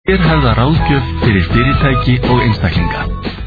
Sérhæfða ráðgjöf fyrir fyrirtæki og einstaklinga.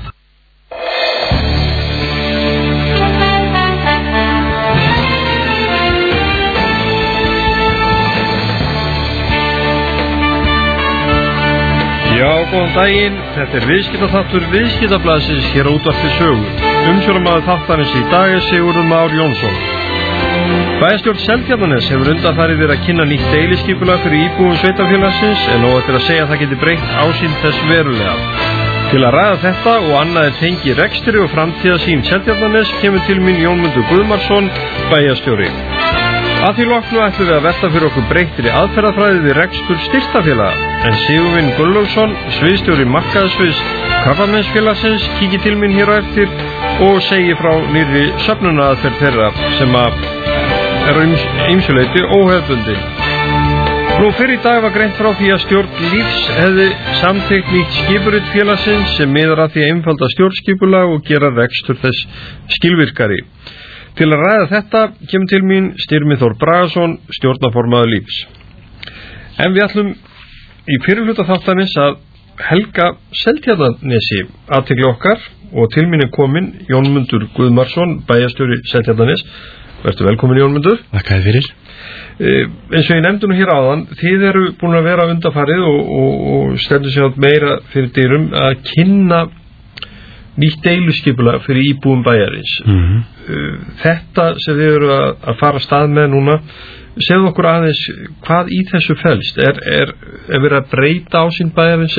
Já, góðan daginn. Þetta viðskiptaþáttur Viðskiptablaðsins hér á Útvarpi Sögu. Umsjónarmaður þáttarins í dag er Sigurður Már Jónsson. Bæjarstjórn Seltjarnarness hefur undanfarið verið að kynna nýtt deiliskipulag fyrir íbúum sveitarfélagsins en nóg eftir að segja að það geti breytt ásýnd þess verulega. Til að ræða þetta og annað tengi rekstri og framtíðarsýn Seltjarnarness kemur til mín Jónmundur Guðmarsson, bæjarstjóri. Að því loknu ætlum við að velta fyrir okkur breyttri aðferðafræði við rekstur styrktafélaga, en Sigurvin Gunnlaugsson, sviðstjóri markaðssviðs Krabbameinsfélagsins, kíkir til mín hér á eftir og segir frá nýrri söfnunaraðferð þeirra sem er á ýmsu leyti óhefðbundin. Nú fyrr í dag var greint frá því að stjórn Lífs hefði samþykkt nýtt skipurit félagsins sem miðar að því að einfalda stjórnskipulag og gera rekstur þess skilvirkari. Til að ræða þetta kemur til mín Styrmir Þór Bragason, stjórnarformaður Lífs. En við ætlum í fyrirhluta þáttarins að helga Seltjarnarnesi athygli okkar og til mín er kominn Jónmundur Guðmarsson, bæjarstjóri Seltjarnarness. Vertu velkomin Jónmundur. Þakka þér fyrir. Eins og ég nefndi nú hér áðan, þið eru búin að vera undanfarið og stendur sig átt meira fyrir dyrum að kynna nýtt deiluskipulag fyrir íbúum bæjarins. Þetta sem við eru að fara af stað með núna, segðu okkur aðeins hvað í þessu felst. Er verið að breyta ásýnd bæjarins?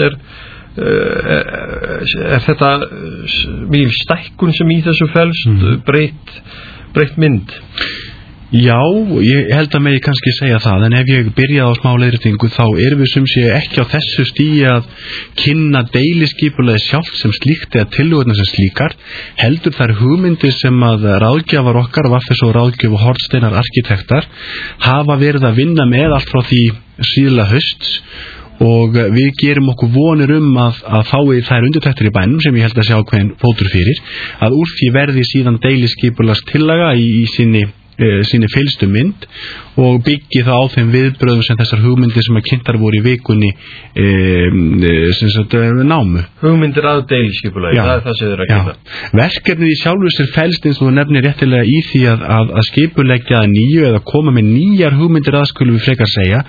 Er þetta mjög stækkun sem í þessu felst, breytt mynd? Já, ég held að megi kannski segja það, en ef ég byrjaði á smá leiðréttingu þá erum við sem sé ekki á þessu stigi að kynna deiliskipulagið sjálft sem slíkt eða tillögurnar sem slíkar, heldur þær hugmyndir sem að ráðgjafar okkar, Vaffes og ráðgjöf og Hornsteinar arkitektar hafa verið að vinna með allt frá því síðla hausts. Og við gerum okkur vonir að fái þær undirtektir í bænum sem ég held að sjá ákveðin fótur fyrir, að úr því verði síðan deiliskipulagstillaga í sinni fylstu mynd og byggi það á þeim viðbröðum sem þessar hugmyndir sem að kynntar voru í vikunni námu. Hugmyndir að deiliskipulagi, það er það sem þið eru að kynna. Verkefnið í sjálfu sér felst eins og þú nefnir réttilega í því að skipuleggja nýju eða koma með nýjar hugmyndir að skulum við frekar segja,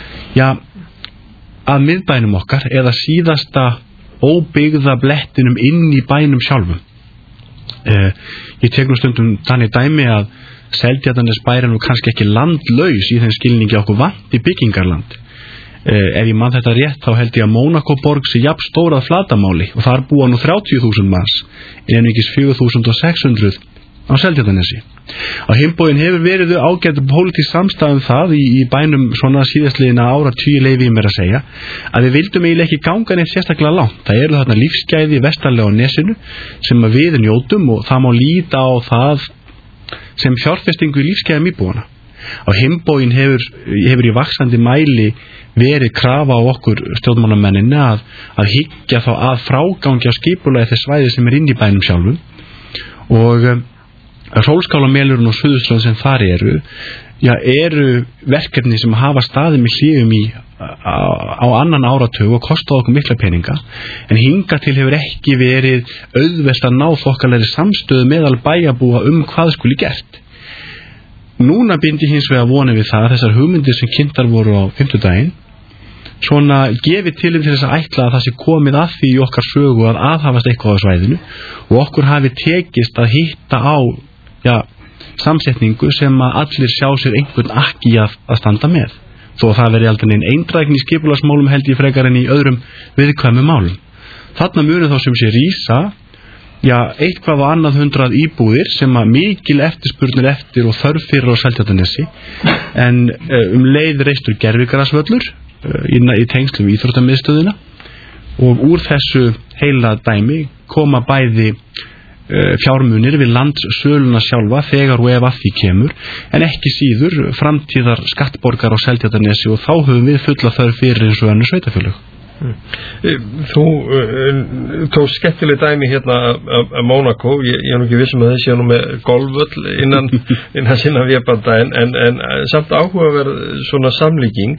að miðbænum okkar eða síðasta óbyggða blettinum inn í bænum sjálfum. Ég tek nú stundum þannig dæmi að Seltjarnarnes bær er nú kannski ekki landlaus í þeim skilningi okkur vanti byggingarland. Ef ég man þetta rétt þá held ég að Mónakoborg sé jafn stór að flatamáli og þar búa nú 30.000 manns en einungis 4.600 á Seltjarnarnesi. Á hinn hefur verið ágætt pólitísk samstaða það í bænum svona síðastliðina áratugi leyfi ég mér að segja að við vildum eiginlega ekki ganga neitt sérstaklega langt. Það eru þarna lífsgæði vestarlega á nesinu sem að við njótum og það má líta á það sem fjárfestingu í lífsgæðum íbúana. Á hinn hefur í vaxandi mæli verið krafa á okkur stjórnmálamenninna að hyggja þá að frágangi á skipulagi þess svæði sem er inn í bænum sjálfum og Hrólskálamelurinn og Suðurströnd sem þar eru verkefni sem hafa staðið með hliðum á annan áratug og kostaði okkur mikla peninga en hingað til hefur ekki verið auðvelt að ná þokkalegri samstöðu meðal bæjarbúa hvað skuli gert. Núna bindi hins vegar vonið við það að þessar hugmyndir sem kynntar voru á fimmtudaginn svona gefið til þess að ætla að það sé komið að því í okkar sögu að aðhafast eitthvað á svæðinu og okkur hafi tekist að hitta á samsetningu sem að allir sjá sér einhvern akki að standa með. Þó að það veri aldrei einn eindrægni í skipulagsmálum held ég frekar en í öðrum viðkvæmum málum. Þarna munu þá sem sé rísa eitthvað á annað 100 íbúðir sem að mikil eftirspurnir eftir og þörf fyrir á Seltjarnarnesi en leið reistur gervigrasvöllur í tengslum við íþróttamiðstöðina og úr þessu heila dæmi koma bæði fjármunir við landssöluna sjálfa þegar og ef að því kemur en ekki síður framtíðar skattborgar á Seltjarnarnesi og þá höfum við fulla þörf fyrir eins og önnur sveitarfélög. Þú tók skemmtileg dæmi hérna af Monaco, ég nú ekki vissum að þessi nú með golfvöll innan sinna vébanda en samt áhugaverð svona samlíking.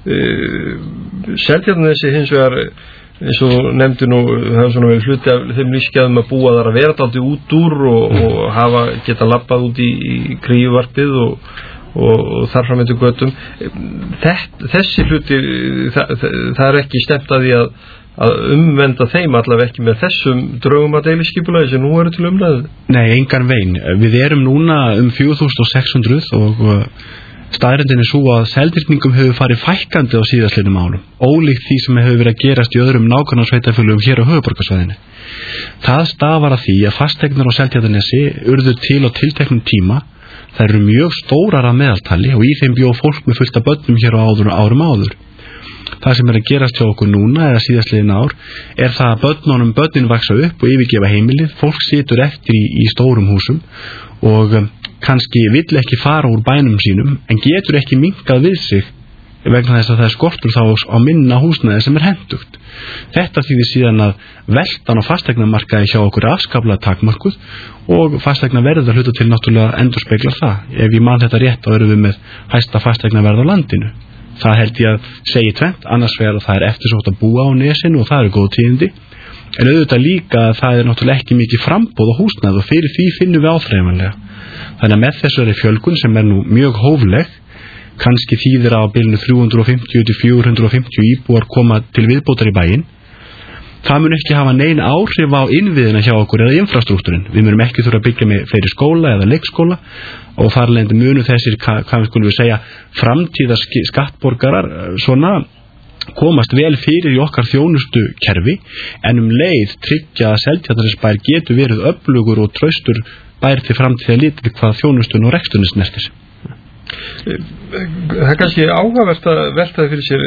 Seltjarnarnesi hins vegar eins og nefndi nú, það er svona verið hluti af þeim lífsgæðum að búa þar að vera dálítið út úr og hafa geta labbað út í kríuvarpið og þar fram eftir götum. Þessi hluti það er ekki stefnt að því að umvenda þeim allavega ekki með þessum draugum að deiliskipulagi sem nú eru til umræðu. Nei, engan veginn. Við erum núna 4600 og staðreyndin er svo að Seltirningum hefur farið fækkandi á síðastliðnum árum, ólíkt því sem hefur verið að gerast í öðrum nágrannasveitarfélögum hér á höfuðborgarsvæðinu. Það stafar að því að fasteignar á Seltjarnarnesi urðu til á tilteknum tíma. Það eru mjög stórar að meðaltali og í þeim bjó fólk með fullt af börnum hér á árum áður. Það sem er að gerast hjá okkur núna eða síðastliðin ár er það að börnin vaksa upp og yfirgefa heimilið, fólk situr eftir í stórum húsum og kannski vill ekki fara úr bænum sínum en getur ekki minnkað við sig vegna þess að það er skortur þá á minna húsnæði sem er hentugt. Þetta þýðir síðan að veltan á fasteignamarkaði hjá okkur er afskaplega takmörkuð og fasteignaverð að hluta til náttúrulega endurspeglar það. Ef ég man þetta rétt þá erum við með hæsta fasteignaverð á landinu. Það held ég að segi tvennt, annars vegar að það er eftirsótt að búa á nesinu og það eru góð tíðindi, en auðvitað líka að það er náttúrulega ekki mikið framboð á húsnæði og fyrir því finnum við áþreifanlega. Þannig að með þessari fjölgun sem er nú mjög hófleg, kannski þýðir á bilinu 350 til 450 íbúar koma til viðbótar í bæinn. Það mun ekki hafa nein áhrif á innviðina hjá okkur eða infrastruktúrin. Við munum ekki þurfa að byggja með fleiri skóla eða leikskóla og þarlendi munu þessir, hvað skulum við segja, framtíðar skattborgarar svona komast vel fyrir í okkar þjónustu kerfi en leið tryggja að Seltjarnarnesbær getur verið öflugur og traustur bær til framtíðar litið hvað þjónustun og reksturinn snertir. Það er kannski áhugavert að velta fyrir sér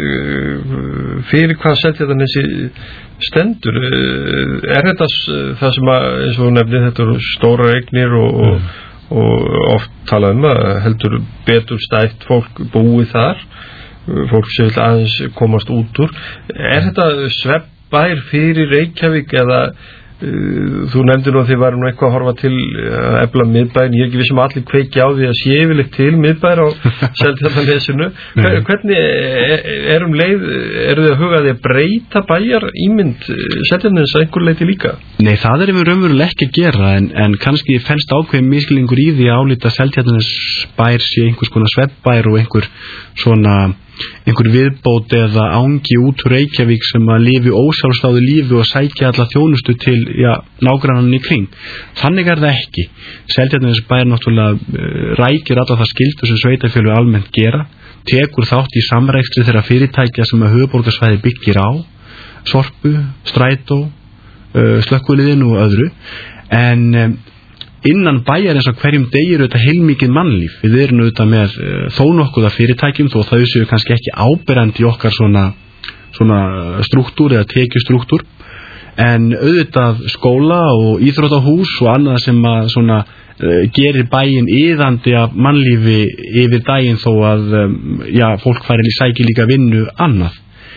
fyrir hvað Seltjarnarnesi stendur. Er þetta það sem að, eins og nefnir, þetta eru stórar eignir og oft talað að heldur betur stætt fólk búið þar, fólk sem vil aðeins komast út úr. Er þetta svefnbær fyrir Reykjavík eða þú nefndir nú að þið varum eitthvað að horfa til að efla miðbæinn, ég er ekki vissum að allir kveiki á því að sé yfirleitt til miðbær á Seltjarnarnesinu. Hvernig eru þið að huga því að breyta bæjar ímynd Seltjarnarnes að einhver leyti líka? Nei, það erum við raunverulega ekki að gera en kannski fennst ákveðin misskilningur í því að álíta Seltjarnarnesbær sé einhvers konar svefnbær og einhver viðbót eða ángi út úr Reykjavík sem að lifi ósjálfstáðu lífi og sækja alla þjónustu til nágrannann í kring. Þannig er það ekki. Seltjarnarnesbær náttúrulega rækir alla það skyldu sem sveitarfélög almennt gera, tekur þátt í samrekstri þeirra fyrirtækja sem að höfuðborgarsvæði byggir á, Sorpu, Strætó, slökkviliðinu og öðru, en innan bæjar eins og hverjum degi eru þetta heilmikið mannlíf. Við erum auðvitað með þó nokkuð af fyrirtækjum þó þau séu kannski ekki áberandi í okkar svona struktúr eða tekjustruktúr, en auðvitað skóla og íþróttahús og annað sem að svona gerir bæinn iðandi af mannlífi yfir daginn þó að fólk færi sæki líka vinnu annað.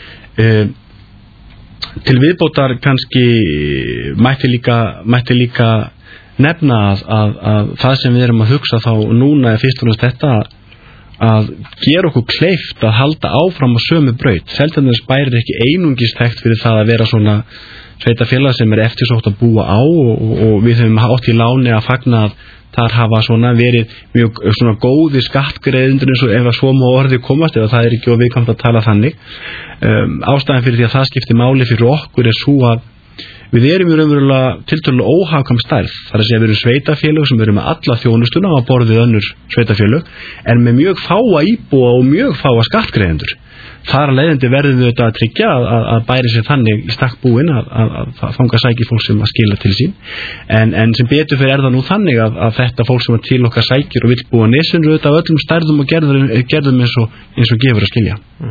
Til viðbótar kannski mætti líka nefna að það sem við erum að hugsa þá núna er fyrst og fremst þetta að gera okkur kleift að halda áfram á sömu braut. Seltjarnarnesbær er ekki einungis þekkt fyrir það að vera svona sveitarfélag sem er eftirsótt að búa á og við höfum átt í láni að fagna að þar hafa svona verið mjög svona góði skattgreiðendur eins og ef að svo má orði komast, ef það er ekki of viðkvæmt að tala þannig. Ástæðan fyrir því að það skiptir máli fyrir okkur er svo að við erum í raunverulega tiltölulega óhagkvæm stærð. Það er að segja við erum sveitafélög sem eru með alla þjónustuna á borðið önnur sveitafélög en með mjög fáa íbúa og mjög fáa skattgreiðendur. Þar að leiðandi verðum við þetta að tryggja að bæri sér þannig í stakk búin að fanga sæki fólk sem að skila til sín. En sem betur fyrir er það nú þannig að þetta fólk sem til okkar sækir og vill búa nesinu auðvitað af öllum stærðum og gerðum eins og gefur að skilja.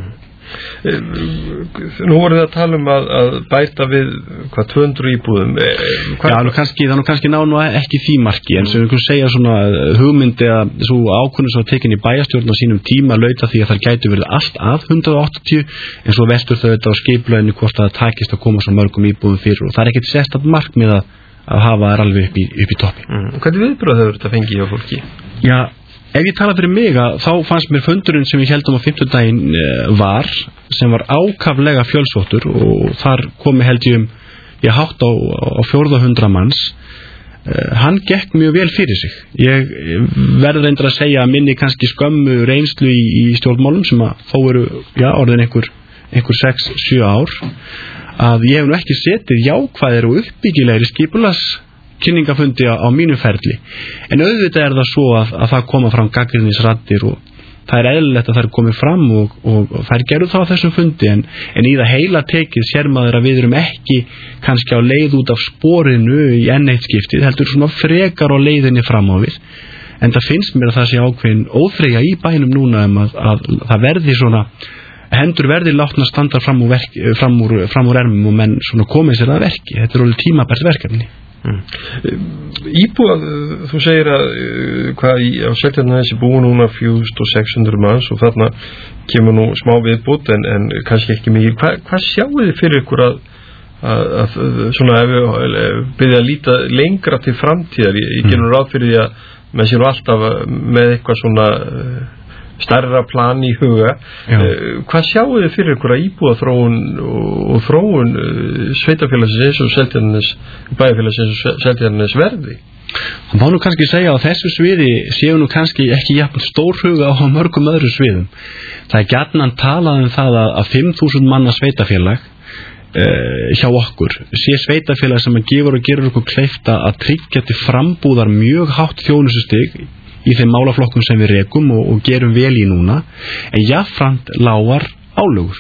Nú voruð þið að tala að bæta við 200 íbúðum. Já, það er kannski ná ekki því marki, en sem við kunum segja svona hugmyndi að svo ákvörðun sem var tekin í bæjarstjórn á sínum tíma laut að því að það gæti verið allt að 180, en svo veltur þau þetta á skipulaginu hvort að það takist að koma svo mörgum íbúðum fyrir, og það er ekkert sérstakt markmið að hafa þær alveg upp í toppi. Hvernig viðbrögð hefur þetta fengið hjá fólki? Já, ef ég tala fyrir mig þá fannst mér fundurinn sem við heldum á 50 daginn sem var ákaflega fjölsóttur, og þar komi held ég hátt á 400 manns. Hann gekk mjög vel fyrir sig. Ég verður reyndar að segja að minni kannski skömmu reynslu í stjórnmálum sem að þó eru orðin einhver 6-7 ár, að ég hef nú ekki setið jákvæðir og uppbyggilegri skipulagskynningafundi á mínu ferli, en auðvitað er það svo að það koma fram gagnrýnisraddir, og það er eðlilegt að það er komið fram og þær gerðu það á þessum fundi, en í það heila tekið sér maður að við erum ekki kannski á leið út af sporinu í eitt skiptið, heldur svona frekar á leiðinni fram á við, en það finnst mér að það sé ákveðin óþreyja í bænum núna að það verði svona hendur verði látna standa fram úr ermum og menn svona komið sér að verki. Þetta er alveg tímabært verkefni. Íbúð, þú segir að hvað á Seltjarnarnesi búi núna 4600 manns, og þarna kemur nú smá viðbútt en kannski ekki mikið. Hvað sjáu þið fyrir ykkur að svona ef við byrja að líta lengra til framtíðar? Ég gerum ráð fyrir því að menn séu alltaf með eitthvað svona stærra plan í huga. Hvað sjáu þið fyrir ykkur að íbúðaþróun og þróun sveitafélagsins og bæjarfélagsins og Seltjarnarnes verði? Það má nú kannski segja að þessu sviði séu nú kannski ekki jafn stórhuga á mörgum öðrum sviðum. Það er gjarnan talað það að 5000 manna sveitafélag hjá okkur sé sveitafélag sem að gefur og gerur okkur kleift að tryggja til frambúðar mjög hátt þjónustustig í þeim málaflokkum sem við rekum og gerum vel í núna, en jafnframt lágar álögur.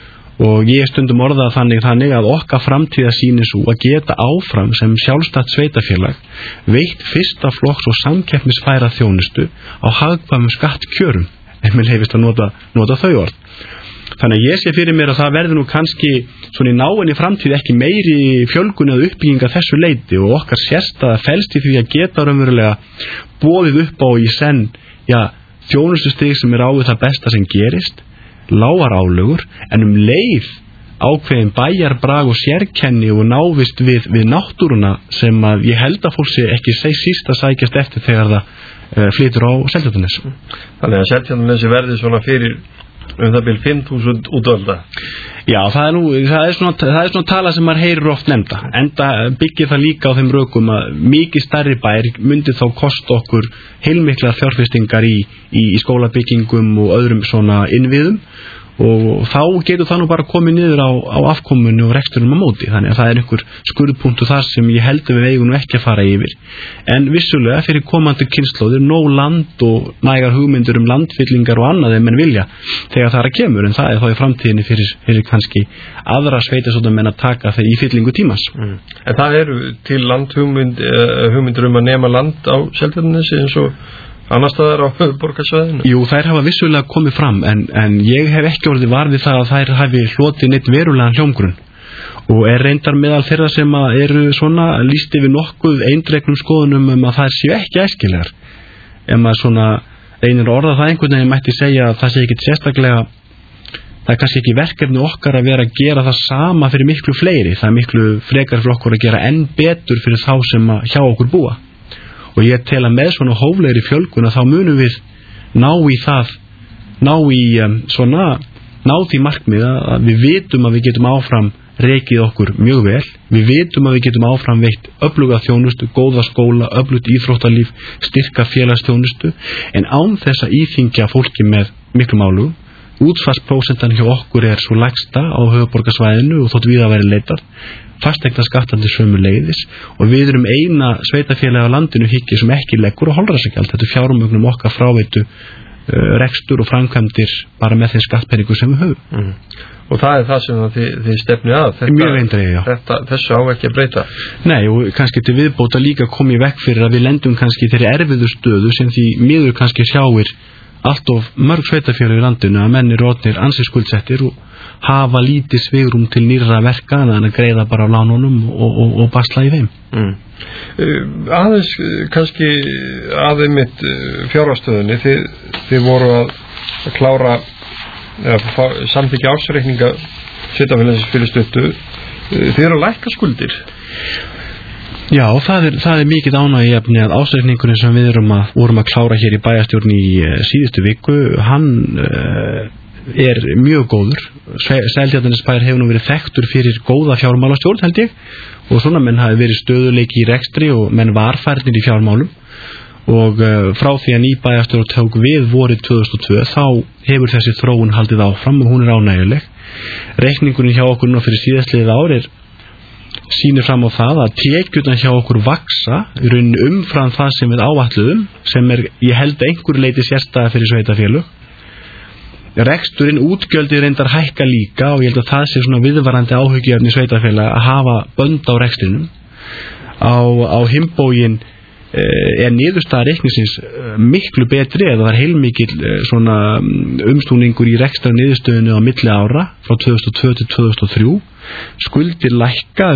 Og ég stundum orðað þannig að okkar framtíða sýnir svo að geta áfram sem sjálfstætt sveitafélag veitt fyrsta flokks og samkeppnisfæra þjónustu á hagkvæmum skattkjörum, en mér hefist að nota þau orð. Þannig að ég sé fyrir mér að það verður nú kannski svona í náinni framtíð ekki meiri fjölgun eða uppbygginga þessu leiti, og okkar sérstæða felst í því að geta raunverulega boðið upp á í senn þjónustustig sem er á við það besta sem gerist, lágar álögur, en leið ákveðin bæjarbrag og sérkenni og návist við náttúruna sem að ég held að fólk sé ekki síst að sækjast eftir þegar það flytur á Seltjarnarnes. Þannig að Seltjarnarnes verði svona fyrir það byrj 5000 útvalda. Já, það er svona tala sem maður heyrir oft nefnda, enda byggir það líka á þeim rökum að mikið stærri bær myndi þá kosta okkur heilmiklar fjárfestingar í skólabyggingum og öðrum svona innviðum, og þá getur það nú bara komið niður á afkomunni og reksturinn á móti. Þannig að það er einhver skurðpunktu þar sem ég held að við eigum ekki að fara yfir, en vissulega fyrir komandi kynslóðir nóg land og nægar hugmyndur landfyllingar og annað en menn vilja þegar það kemur, en það er þá í framtíðinni fyrir kannski aðra sveitasóttamenn að taka það í fyllingu tímans. En það eru til hugmyndur að nema land á Seltjarnarnesi eins og annars staðar á höfuðborgarsvæðinu? Jú, þær hafa vissulega komið fram, en ég hef ekki orðið var við það að þær hafi hlotið neitt verulegan hljómgrunn, og er reyndar meðal þeirra sem eru svona lýst yfir nokkuð eindregnum skoðunum að þær séu ekki æskilegar. Ef maður svona reynir að orða það einhvern veginn mætti segja að það sé ekkit sérstaklega, það er kannski ekki verkefni okkar að vera að gera það sama fyrir miklu fleiri, það er miklu frekar fyrir okkur að gera enn betur fyrir þá sem hjá okkur búa. Og ég tel að með svona hóflegri fjölgun að þá munum við ná því markmið að við vitum að við getum áfram rekið okkur mjög vel, við vitum að við getum áfram veitt öfluga þjónustu, góða skóla, öflugt íþróttalíf, styrka félagsþjónustu, en án þess að íþyngja fólki með miklum álögum. Útsvarsprósentan hjá okkur er svo lægsta á höfuðborgarsvæðinu og þótt við að vera leitað, fasteignaskattandi sömuleiðis, og við erum eina sveitafélagi á landinu hyggi sem ekki leggur og holræsagjald. Þetta er fjármögnum okkar fráveitu rekstur og framkvæmdir bara með þeim skattpenningu sem við höfum. Og það er það sem þið stefnið að. Mjög eindregið, já. Þessu á ekki að breyta. Nei, og kannski til viðbóta líka komið vekk fyrir að við lendum kannski þeirri erfiðu stöðu sem því miður kannski sjáir allt of mörg sveitafélög í landinu að menn eru orðnir ansi skuldsettir og hafa lítið svigrum til nýrra verka en að greiða bara á lánunum og basla í þeim. Aðeins kannski aðeins mitt fjárhagsstöðunni, þið voru að klára samþykkja ársreikninga sveitafélagsins fyrir stuttu. Þið eru að lækka skuldir. Já, það er mikið ánægjuefni að ársreikningurinn sem við vorum að klára hér í bæjarstjórn í síðustu viku, hann er mjög góður. Seltjarnarnesbær hefur nú verið þekktur fyrir góða fjármálastjórn, held ég, og svona menn hafi verið stöðuleiki í rekstri og menn varfærnir í fjármálum, og frá því að ný bæjarstjórn tók við vorið 2002 þá hefur þessi þróun haldið áfram og hún er ánægjuleg. Reikningurinn hjá okkur nú fyrir síðastliðið ár sýnir fram á það að tekjurnar hjá okkur vaksa í rauninni umfram það sem við áætluðum, sem er, ég held einhverju leyti sérstæða fyrir sveitafélög. Reksturinn, útgjöldið reyndar hækka líka og ég held að það sé svona viðvarandi áhyggjuefni sveitafélaga að hafa bönd á rekstrinum. Á himbógin niðurstaða reikningsins miklu betri, eða það heilmikill svona umsnúningur í rekstrar niðurstöðunni á milli ára frá 2002 til 2003. Skuldir lækka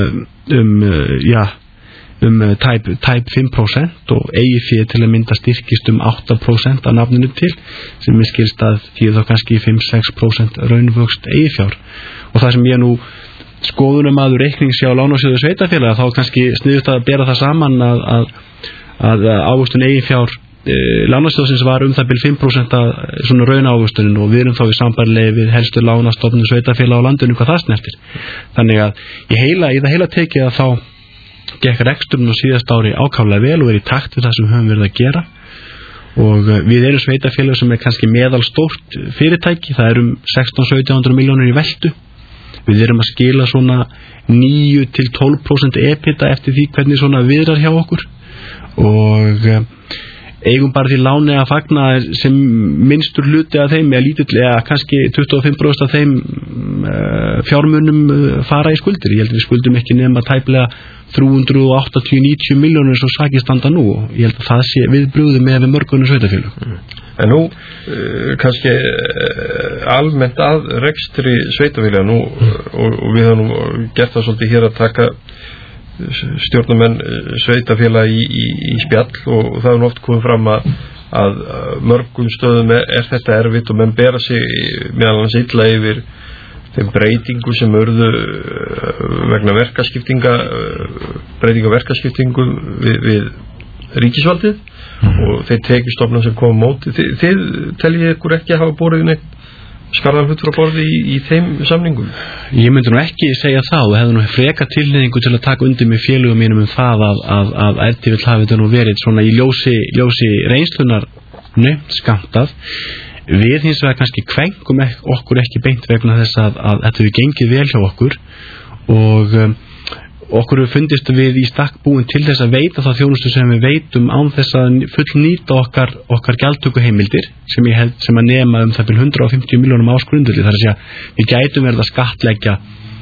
tæp 5% og eigið fé til að mynda styrkist 8% af nafninu til, sem ég skilst að því þá kannski 5-6% raunvöxt eigið fjár. Og það sem ég nú skoðunarmaður reiknings hjá Lánasjóði sveitafélaga, þá kannski sniðugt að bera það saman að ávöxtun eigið fjár Lánasjóðsins var það bil 5% af svona raunávöxtunin, og við erum þá í sambærilegi við helstu lánastofnun sveitafélaga á landinu hvað það snertir. Þannig að í það heila tekið að þá gekk reksturinn á síðast ári ákaflega vel og er í takt við það sem við höfum verið að gera, og við erum sveitafélag sem er kannski meðalstórt fyrirtæki, það er 16-1700 milljónir í veltu. Við erum að skila svona 9-12% EBITDA eftir því hvernig svona viðrar hjá okkur, og eigum bara því láni að fagna sem minnstur hluti af þeim, eða lítill, eða kannski 25% af þeim fjármunum fara í skuldir. Ég held við skuldum ekki nema tæplega 380-90 milljónir svo sakið standa nú, og ég held að það sé viðbrugðið með mörgunum sveitafélög. En nú kannski almennt að rekstri sveitafélaga nú, og við höfum nú gert það svolítið hér að taka stjórnarmenn sveitafélaga í spjall, og það er oft komið fram að mörgum stöðum er þetta erfitt og menn bera sig meðal annars illa yfir þeim breytingu sem urðu vegna breytinga verkaskiptingu við ríkisvaldið og þeir tekjustofnar sem koma móti. Þið teljið ykkur ekki að hafa borið neitt skarðan hlut frá borði í þeim samningum? Ég myndi nú ekki segja það, og hefði nú freka tilhneigingu til að taka undir með félögum mínum það að ef hafi þetta nú verið svona í ljósi reynslunar skammtað. Við hins vegar kannski kvengum okkur ekki beint vegna þess að þetta hefur gengið vel hjá okkur, og okkur hefur fundist við í stakk búin til þess að veita það þjónustu sem við veitum án þess að fullnýta okkar gjaldtökuheimildir sem að nema það bil 150 milljónum ásgrundvöld. Það er að segja, við gætum verið að skattleggja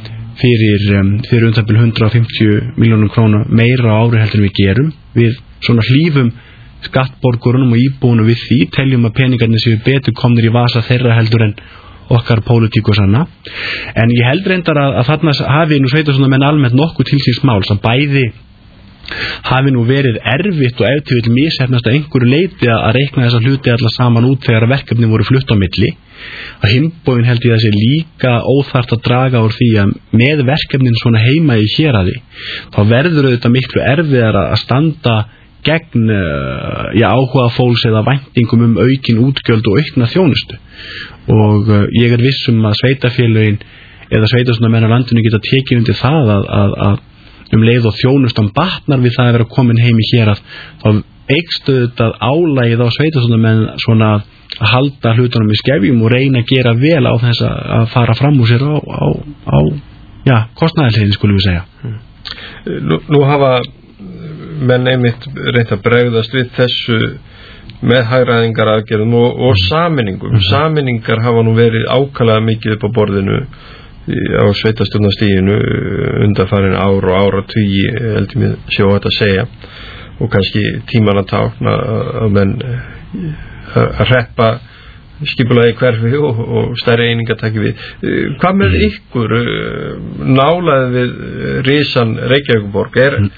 fyrir það bil 150 milljónum króna meira á ári heldur en við gerum. Við svona hlífum skattborgurunum og íbúunum við því, teljum að peningarnir séu betur komnir í vasa þeirra heldur en okkar pólitíku sanna. En ég held reyndar að þarna hafi nú sveitarstjórnarmenn almennt nokkuð til síns máls, að bæði hafi nú verið erfitt og ef til vill misheppnast að einhverju leyti að reikna þessa hluti alla saman út þegar verkefni voru flutt á milli. Á himbógin held ég að sé líka óþarft að draga úr því að með verkefnin svona heima í héraði, þá verður auðvitað miklu erfiðar að standa gegn áhuga fólks eða væntingum aukin útgjöld og aukna þjónustu, og ég er viss að sveitafélögin eða sveitarstjórnarmenn á landinu geta tekið undir það að leið og þjónustan batnar við það að vera komin heim í hérað, þá eykst auðvitað álagið á sveitarstjórnarmenn svona að halda hlutunum í skefjum og reyna að gera vel á þess að fara fram úr sér á kostnaðarhliðinni, skulum við segja. Nú hafa menn einmitt reynt að bregðast við þessu með hagræðingaraðgerðum og sameiningum. Sameiningar hafa nú verið ákaflega mikið upp á borðinu á sveitarstjórnarstiginu undanfarin ár og áratugi, heldur mér sjá þetta að segja, og kannski tímanna tákna að menn hreppa skipulagi hverfi og stærri einingar taki við. Hvað með ykkur nálæði við risan Reykjavíkurborg?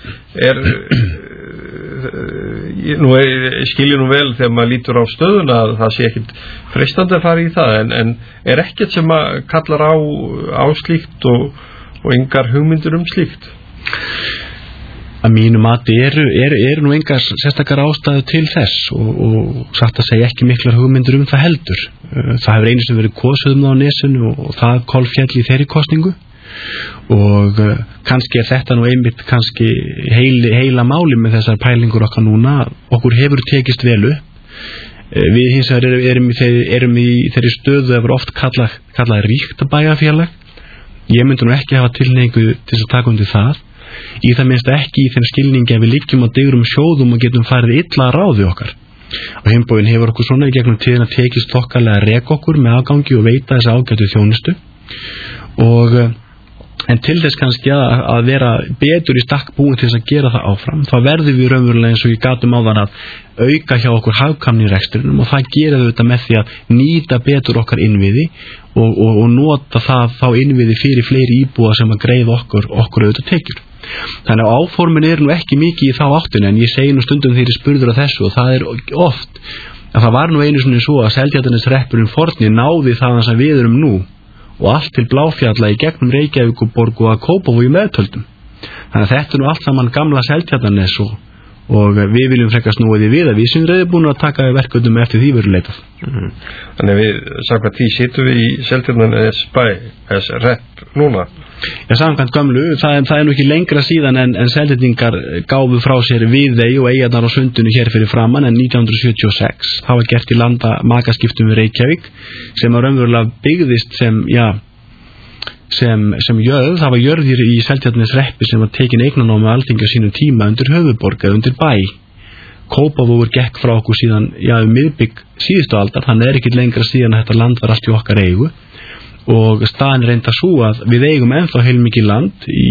Skilji nú vel þegar maður lítur á stöðuna að það sé ekkit freistandi að fara í það, en ekkert sem að kallar á slíkt og engar hugmyndir slíkt? Að mínu mati eru nú engar sérstakar ástæðu til þess og satt að segja ekki miklar hugmyndir það heldur. Það hefur einu sem verið kosið á Nesinu og það kolféll í þeirri kosningu og kannski þetta nú einmitt kannski heila máli með þessar pælingur okkar núna. Okkur hefur tekist vel upp. Við hins vegar erum í þeirri stöðu að vera oft kallað ríkt bæjarfélag. Ég myndi nú ekki hafa tilhneigingu til að taka undir það. Í það minnst ekki í þeim skilningi að við liggjum á digrum sjóðum og getum farið illa að ráði okkar. Á hinn hefur okkur svona í gegnum tíðina tekist þokkalega að reka okkur með afgangi og veita þessa ágætu þjónustu en til þess kannski að vera betur í stakk búin til þess að gera það áfram, þá verðum við raunverulega eins og ég gat áðan að auka hjá okkur hagkvæmni í rekstrinum og það gera við þetta með því að nýta betur okkar innviði og nota það þá innviði fyrir fleiri íbúa sem að greiða okkur auðvitað tekjur. Þannig að áformin nú ekki mikið í þá áttina, en ég segi nú stundum þegar ég spurður á þessu og það oft að það var nú einu svona svo að Seltjarnarneshreppurinn forni náði það sem við erum nú og allt til Bláfjalla í gegnum Reykjavíkurborg og að Kópavogi meðtöldum. Þannig að þetta nú allt saman gamla Seltjarnarnes og við viljum frekar snúa því við að við sem reiðbúin að taka verkefnum eftir því verður leitað. Þannig að við samkvæmt því situm við í Seltjarnarnesbæ þess repp núna. Já, samkvæmt gömlu, það nú ekki lengra síðan en Seltjarningar gáfu frá sér Viðey og eyjarnar á sundinu hér fyrir framan en 1976. Það var gert í landa makaskiptum við Reykjavík sem að raunverulega byggðist sem jörð. Það var jörðir í Seltjarnarneshreppi sem var tekin eignanámi með Alþingi á sínum tíma undir höfuðborg eða undir bæ. Kópavogur gekk frá okkur síðan miðbygg síðustu aldar, þannig ekkert lengra síðan að þetta land var allt í okkar eigu og staðan reynda svo að við eigum ennþá heilmikið land í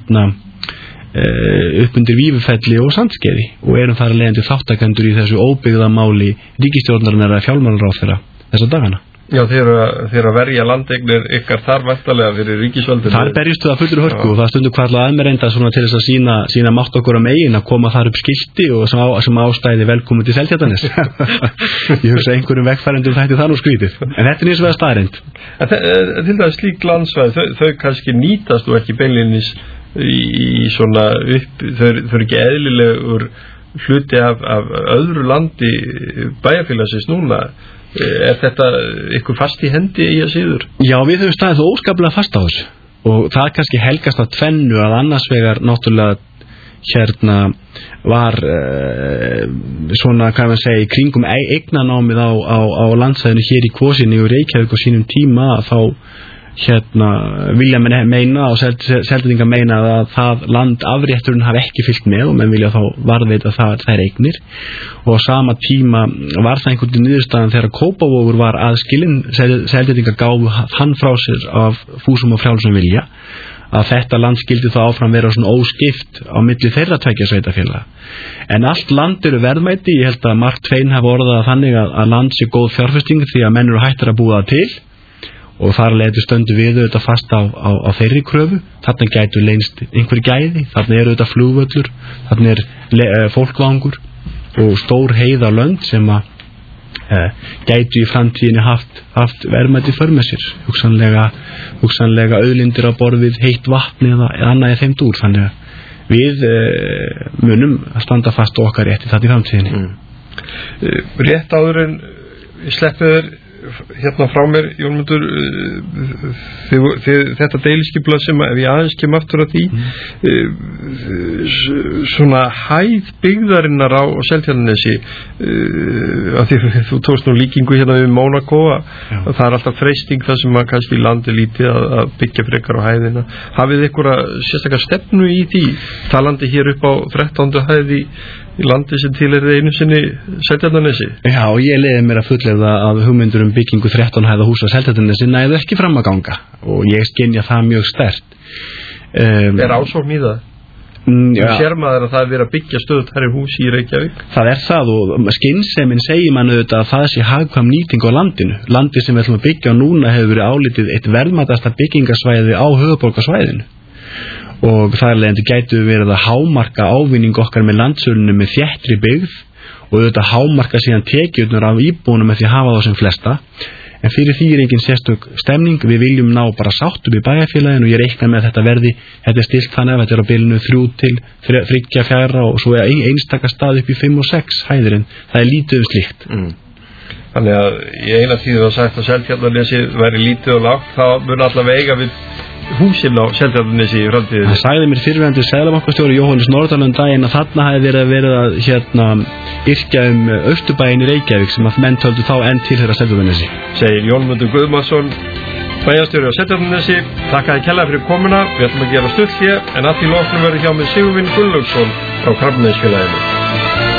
upp undir Vífufelli og Sandskeiði og erum þar leiðandi þáttakendur í þessu óbyggðamáli ríkisstjórnarinnar eða fjármálaráðherra þessa dagana. Já, þeir að verja landeignir ykkar þar væntanlega fyrir ríkisvaldinu. Þar berjustu það fullur hörku og það stundu hvarla að mér reynda svona til þess að sína mátt okkur á megin að koma þar upp skilti og sem ástæði velkomin til Seltjarnarnes. Ég hugsa einhverjum vegfærendum þætti það nú skrítið. En þetta eins og vegar staðreind. Til það slík landsvæð, þau kannski nýtast og ekki beinlínis í svona þau ekki eðlilegur hluti af öðru landi bæjarfélagsins núna. Þetta ykkur fast í hendi í að síður? Já, við höfum staðið þó óskaplega fast á þessu og það kannski helgast að tvennu að annars vegar náttúrulega var svona, hvað maður segja, í kringum eignanámið á landsæðinu hér í Kvosinni og Reykjavík á sínum tíma að þá vilja menn meina og Seltjarningar meina að það land afrétturinn hafi ekki fylgt með og menn vilja þá varðveita þær eignir og á sama tíma var það einhvern niðurstaðan þegar Kópavogur var aðskilinn. Seltjarningar gáfu hann frá sér af fúsum og frjálsum vilja að þetta land skildi þá áfram vera svona óskipt á milli þeirra tveggja sveitarfélaga. En allt land eru verðmæti, ég held að Mark Twain hafi orðað þannig að land sé góð fjárfesting því að menn eru hættir að búa það til og þar leitur stöndu við auðvitað fast á þeirri kröfu. Þarna gætu leynst einhver gæði, þarna eru auðvitað flugvöllur, þarna fólkvangur og stór heiða lönd sem að gætu í framtíðinni haft verðmæti för með sér, hugsanlega auðlindir á borð við heitt vatn eða annað í þeim dúr. Þannig að við munum að standa fast á okkar rétti þetta í framtíðinni. Rétt áður en sleppuður hérna frá mér, Jónmundur, þetta deiliskipulag sem ef ég aðeins kem aftur að því svona hæð byggðarinnar á Seltjarnarnesi af því þú tókst nú líkingu hérna við Mónakó að það er alltaf freisting það sem að kannski landi lítið að byggja frekar á hæðina. Hafið einhverja sérstakar stefnu í því talandi hér upp á 13. hæð í landi sem til einu sinni Seltjarnarnesi? Já, ég leiði mér að fullyrða að hugmyndur byggingu 13 hæða húsa Seltjarnarnesi næðu ekki fram að ganga og ég skynja það mjög sterkt. Ásókn í það? Sér maður að það er verið að byggja stöðugt hærri hús í Reykjavík? Það er það og skynsemin segir mann auðvitað að það sé hagkvæm nýting á landinu. Landi sem við ætlum að byggja á núna hefur verið álitið eitt verðmætasta byggingasvæði á höfuðborgarsvæðinu. Og það er leiðandi gætu verið að hámarka ávinning okkar með landsölunum með þéttri byggð og auðvitað hámarka síðan tekjurnar af íbúunum með því að hafa þá sem flesta. En fyrir því er engin sérstök stemning, við viljum ná bara sátt upp í bæjarfélaginu og ég reikna með að þetta er stilt þannig að þetta er á bilinu 3 til 3-4 og svo er einstaka stað upp í 5 og 6 hæðir en það er lítið slíkt. Þannig að í eina tíð var sagt að Seltjarnarnesi væri lítið og lágt, þá mun allavega eiga við húsin á Seltjarnarnesi í framtíðinni. Það sagði mér fyrrverandi seðlabankastjóri Jóhannes Nordal daginn að þarna hafi verið að yrkja Austurbæinn í Reykjavík sem að menn töldu þá enn tilheyra Seltjarnarnesi. Segir Jónmundur Guðmarsson, bæjarstjóri á Seltjarnarnesi. Þakka þér kærlega fyrir komuna. Við ætlum að gera stutt hér en að því loknum verður hjá með Sigurvin Gunnlaugsson frá Krabbameinsfélaginu.